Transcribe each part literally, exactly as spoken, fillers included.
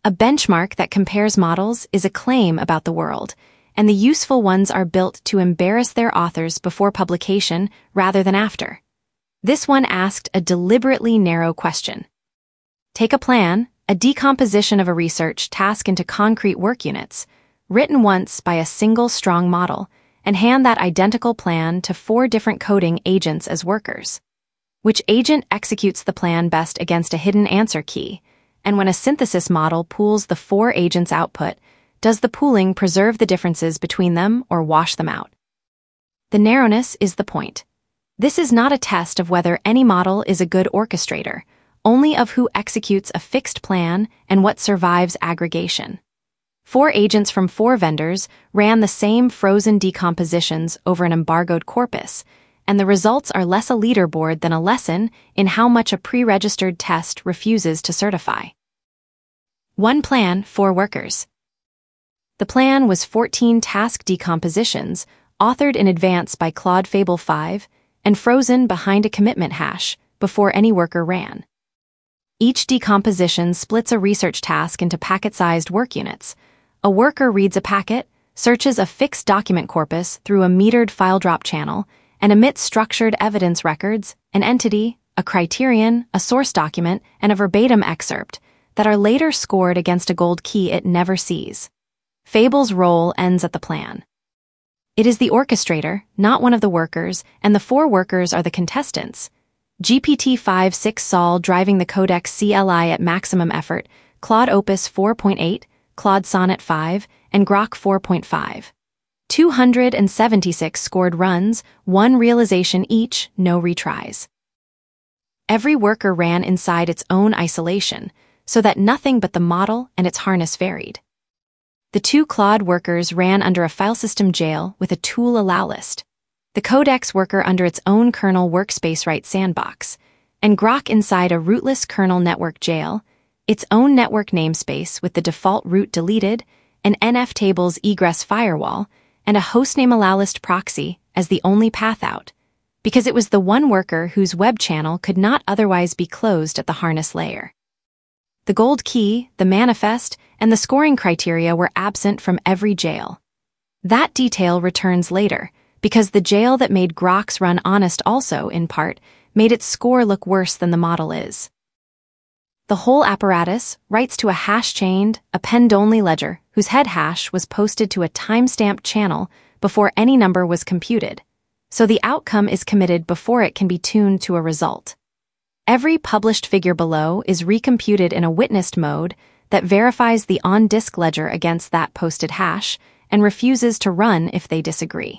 A benchmark that compares models is a claim about the world, and the useful ones are built to embarrass their authors before publication rather than after. This one asked a deliberately narrow question. Take a plan, a decomposition of a research task into concrete work units, written once by a single strong model, and hand that identical plan to four different coding agents as workers. Which agent executes the plan best against a hidden answer key? And when a synthesis model pools the four agents' output, does the pooling preserve the differences between them or wash them out? The narrowness is the point. This is not a test of whether any model is a good orchestrator, only of who executes a fixed plan and what survives aggregation. Four agents from four vendors ran the same frozen decompositions over an embargoed corpus, and the results are less a leaderboard than a lesson in how much a pre-registered test refuses to certify. One plan, four workers. The plan was fourteen task decompositions, authored in advance by Claude Fable five, and frozen behind a commitment hash before any worker ran. Each decomposition splits a research task into packet-sized work units. A worker reads a packet, searches a fixed document corpus through a metered file drop channel, and emits structured evidence records, an entity, a criterion, a source document, and a verbatim excerpt that are later scored against a gold key it never sees. Fable's role ends at the plan. It is the orchestrator, not one of the workers, and the four workers are the contestants. G P T five six Sol driving the Codex C L I at maximum effort, Claude Opus four point eight, Claude Sonnet five, and Grok four point five. two hundred seventy-six scored runs, one realization each, no retries. Every worker ran inside its own isolation, so that nothing but the model and its harness varied. The two Claude workers ran under a file system jail with a tool allow list, the Codex worker under its own kernel workspace right sandbox, and Grok inside a rootless kernel network jail, its own network namespace with the default root deleted, an N F tables egress firewall, and a hostname allow list proxy as the only path out, because it was the one worker whose web channel could not otherwise be closed at the harness layer. The gold key, the manifest, and the scoring criteria were absent from every jail. That detail returns later, because the jail that made Grok's run honest also, in part, made its score look worse than the model is. The whole apparatus writes to a hash-chained, append-only ledger whose head hash was posted to a timestamped channel before any number was computed, so the outcome is committed before it can be tuned to a result. Every published figure below is recomputed in a witnessed mode that verifies the on-disk ledger against that posted hash and refuses to run if they disagree.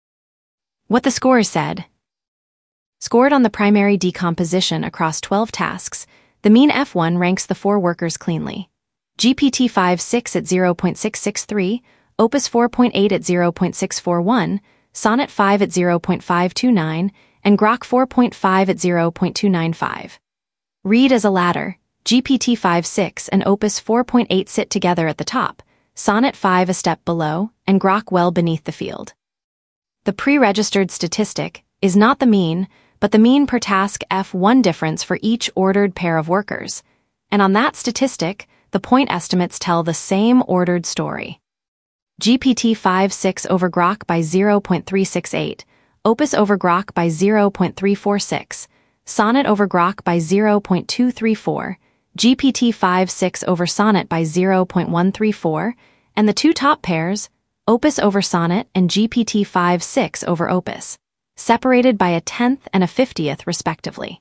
What the score said. Scored on the primary decomposition across twelve tasks, the mean F one ranks the four workers cleanly. G P T five six at zero point six six three, Opus four point eight at zero point six four one, Sonnet five at zero point five two nine, and Grok four point five at zero point two nine five. Read as a ladder, G P T five six and Opus four point eight sit together at the top, Sonnet five a step below, and Grok well beneath the field. The pre-registered statistic is not the mean, but the mean per task F one difference for each ordered pair of workers, and on that statistic, the point estimates tell the same ordered story. G P T five six over Grok by zero point three six eight, Opus over Grok by zero point three four six, Sonnet over Grok by zero point two three four, G P T five six over Sonnet by zero point one three four, and the two top pairs, Opus over Sonnet and G P T five six over Opus, separated by a tenth and a fiftieth respectively.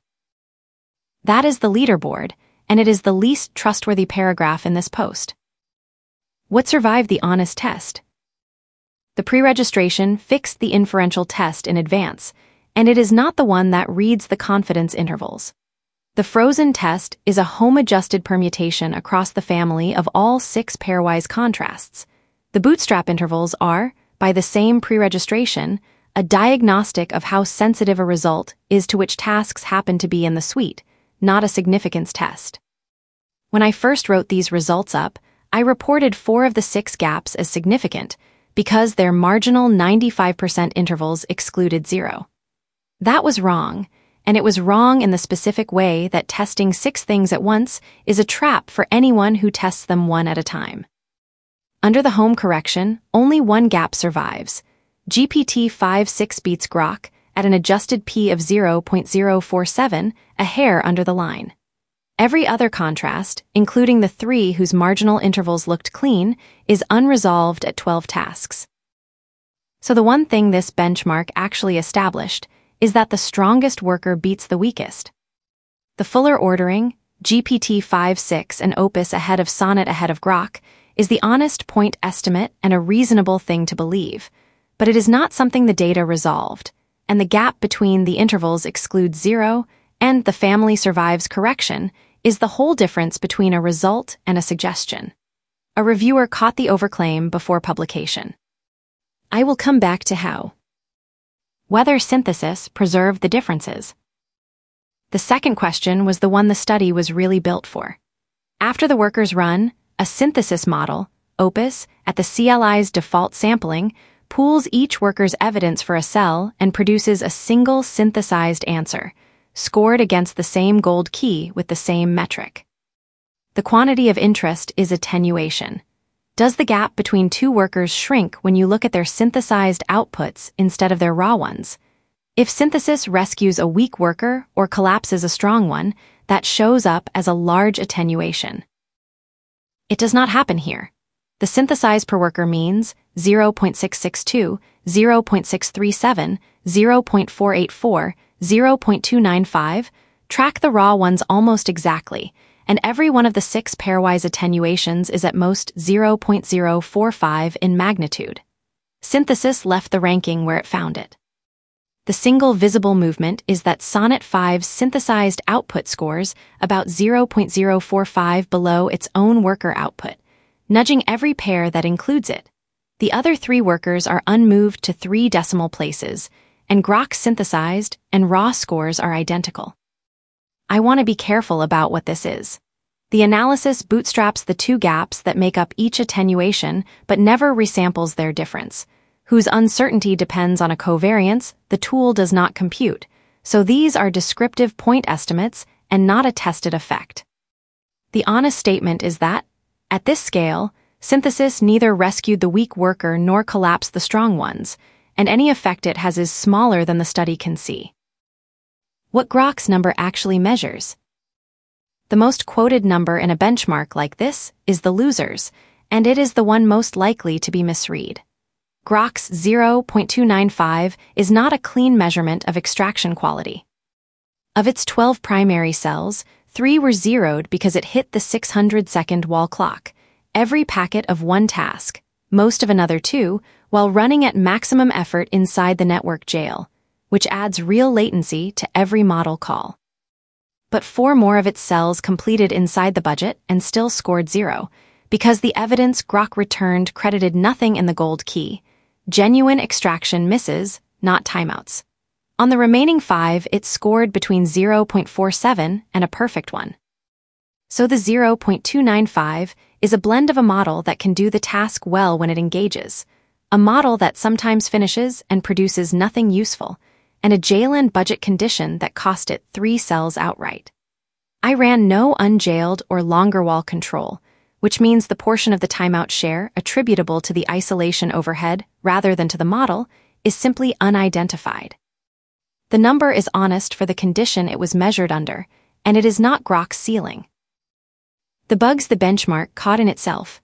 That is the leaderboard, and it is the least trustworthy paragraph in this post. What survived the honest test? The pre-registration fixed the inferential test in advance, and it is not the one that reads the confidence intervals. The frozen test is a home-adjusted permutation across the family of all six pairwise contrasts. The bootstrap intervals are, by the same pre-registration, a diagnostic of how sensitive a result is to which tasks happen to be in the suite, not a significance test. When I first wrote these results up, I reported four of the six gaps as significant, because their marginal ninety-five percent intervals excluded zero. That was wrong, and it was wrong in the specific way that testing six things at once is a trap for anyone who tests them one at a time. Under the home correction, only one gap survives. G P T five six beats Grok at an adjusted P of zero point zero four seven, a hair under the line. Every other contrast, including the three whose marginal intervals looked clean, is unresolved at twelve tasks. So the one thing this benchmark actually established is that the strongest worker beats the weakest. The fuller ordering, G P T five six and Opus ahead of Sonnet ahead of Grok, is the honest point estimate and a reasonable thing to believe, but it is not something the data resolved, and the gap between the intervals excludes zero and the family survives correction is the whole difference between a result and a suggestion. A reviewer caught the overclaim before publication. I will come back to how. Whether synthesis preserved the differences. The second question was the one the study was really built for. After the workers run, a synthesis model, Opus, at the C L I's default sampling, pools each worker's evidence for a cell and produces a single synthesized answer, scored against the same gold key with the same metric. The quantity of interest is attenuation. Does the gap between two workers shrink when you look at their synthesized outputs instead of their raw ones? If synthesis rescues a weak worker or collapses a strong one, that shows up as a large attenuation. It does not happen here. The synthesized per worker means zero point six six two, zero point six three seven, zero point four eight four, zero point two nine five, track the raw ones almost exactly, and every one of the six pairwise attenuations is at most zero point zero four five in magnitude. Synthesis left the ranking where it found it. The single visible movement is that Sonnet five's synthesized output scores about zero point zero four five below its own worker output, nudging every pair that includes it. The other three workers are unmoved to three decimal places, and Grok's synthesized and raw scores are identical. I want to be careful about what this is. The analysis bootstraps the two gaps that make up each attenuation but never resamples their difference, whose uncertainty depends on a covariance the tool does not compute, so these are descriptive point estimates and not a tested effect. The honest statement is that, at this scale, synthesis neither rescued the weak worker nor collapsed the strong ones, and any effect it has is smaller than the study can see. What Grok's number actually measures. The most quoted number in a benchmark like this is the losers, and it is the one most likely to be misread. Grok's zero point two nine five is not a clean measurement of extraction quality. Of its twelve primary cells, three were zeroed because it hit the six hundred second wall clock, every packet of one task, most of another two, while running at maximum effort inside the network jail, which adds real latency to every model call. But four more of its cells completed inside the budget and still scored zero, because the evidence Grok returned credited nothing in the gold key. Genuine extraction misses, not timeouts. On the remaining five, it scored between zero point four seven and a perfect one. So the zero point two nine five is a blend of a model that can do the task well when it engages, a model that sometimes finishes and produces nothing useful, and a jail and budget condition that cost it three cells outright. I ran no unjailed or longer wall control, which means the portion of the timeout share attributable to the isolation overhead rather than to the model is simply unidentified. The number is honest for the condition it was measured under, and it is not Grok's ceiling. The bugs the benchmark caught in itself.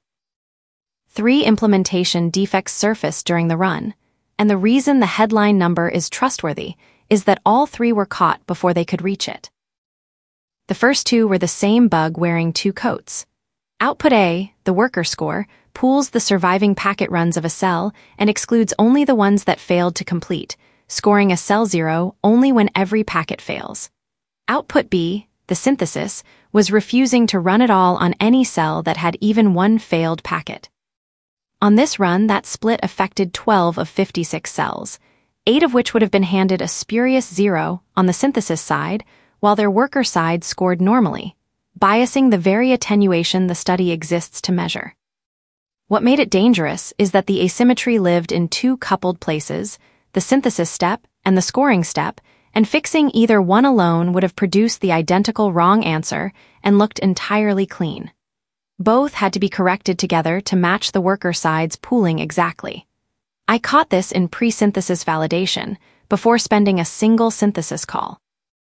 Three implementation defects surfaced during the run, and the reason the headline number is trustworthy is that all three were caught before they could reach it. The first two were the same bug wearing two coats. Output A, the worker score, pools the surviving packet runs of a cell and excludes only the ones that failed to complete, scoring a cell zero only when every packet fails. Output B, the synthesis, was refusing to run at all on any cell that had even one failed packet. On this run, that split affected twelve of fifty-six cells, eight of which would have been handed a spurious zero on the synthesis side, while their worker side scored normally, biasing the very attenuation the study exists to measure. What made it dangerous is that the asymmetry lived in two coupled places, the synthesis step and the scoring step, and fixing either one alone would have produced the identical wrong answer and looked entirely clean. Both had to be corrected together to match the worker side's pooling exactly. I caught this in pre-synthesis validation, before spending a single synthesis call.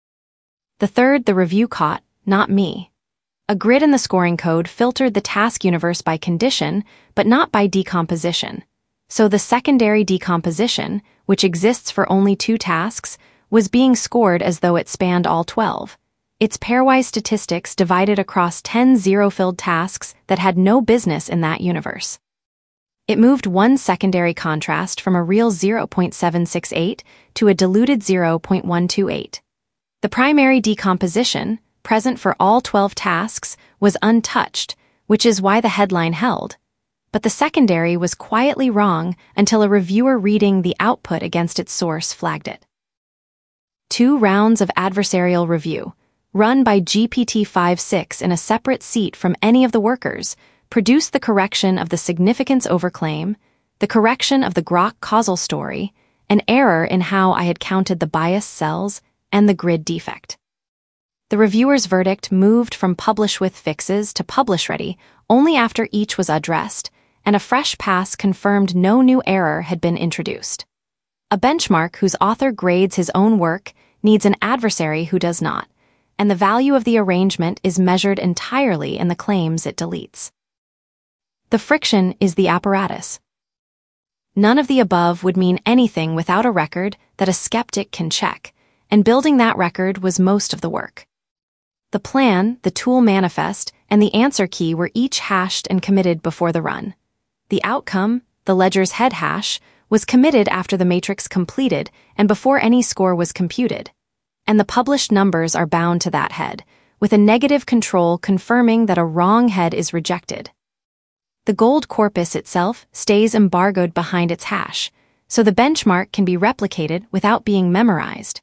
The third the review caught, not me. A grid in the scoring code filtered the task universe by condition, but not by decomposition. So the secondary decomposition, which exists for only two tasks, was being scored as though it spanned all twelve. Its pairwise statistics divided across ten zero-filled tasks that had no business in that universe. It moved one secondary contrast from a real zero point seven six eight to a diluted zero point one two eight. The primary decomposition, present for all twelve tasks, was untouched, which is why the headline held. But the secondary was quietly wrong until a reviewer reading the output against its source flagged it. Two rounds of adversarial review, run by G P T five six in a separate seat from any of the workers, produced the correction of the significance overclaim, the correction of the Grok causal story, an error in how I had counted the biased cells, and the grid defect. The reviewer's verdict moved from publish with fixes to publish ready only after each was addressed, and a fresh pass confirmed no new error had been introduced. A benchmark whose author grades his own work needs an adversary who does not, and the value of the arrangement is measured entirely in the claims it deletes. The friction is the apparatus. None of the above would mean anything without a record that a skeptic can check, and building that record was most of the work. The plan, the tool manifest, and the answer key were each hashed and committed before the run. The outcome, the ledger's head hash, was committed after the matrix completed and before any score was computed. And the published numbers are bound to that head, with a negative control confirming that a wrong head is rejected. The gold corpus itself stays embargoed behind its hash, so the benchmark can be replicated without being memorized.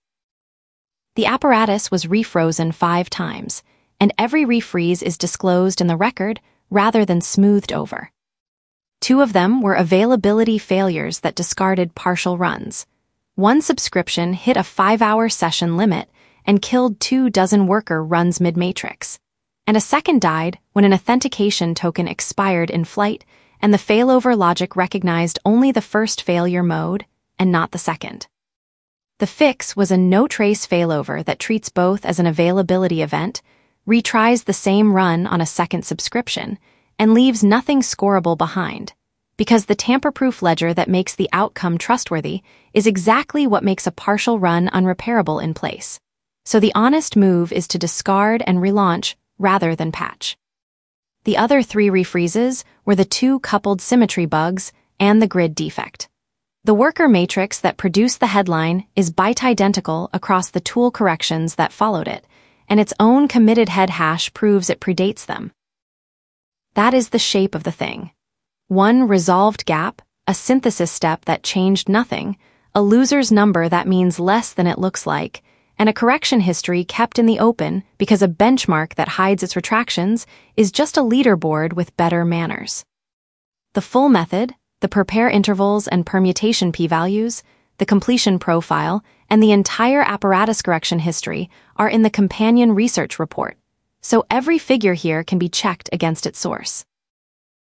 The apparatus was refrozen five times, and every refreeze is disclosed in the record rather than smoothed over. Two of them were availability failures that discarded partial runs. One subscription hit a five-hour session limit and killed two dozen worker runs mid-matrix, and a second died when an authentication token expired in flight and the failover logic recognized only the first failure mode and not the second. The fix was a no-trace failover that treats both as an availability event, retries the same run on a second subscription, and leaves nothing scorable behind, because the tamper-proof ledger that makes the outcome trustworthy is exactly what makes a partial run unrepairable in place. So the honest move is to discard and relaunch rather than patch. The other three refreezes were the two coupled symmetry bugs and the grid defect. The worker matrix that produced the headline is byte-identical across the tool corrections that followed it, and its own committed head hash proves it predates them. That is the shape of the thing. One resolved gap, a synthesis step that changed nothing, a loser's number that means less than it looks like, and a correction history kept in the open because a benchmark that hides its retractions is just a leaderboard with better manners. The full method, the per-pair intervals and permutation p-values, the completion profile, and the entire apparatus correction history are in the companion research report, so every figure here can be checked against its source.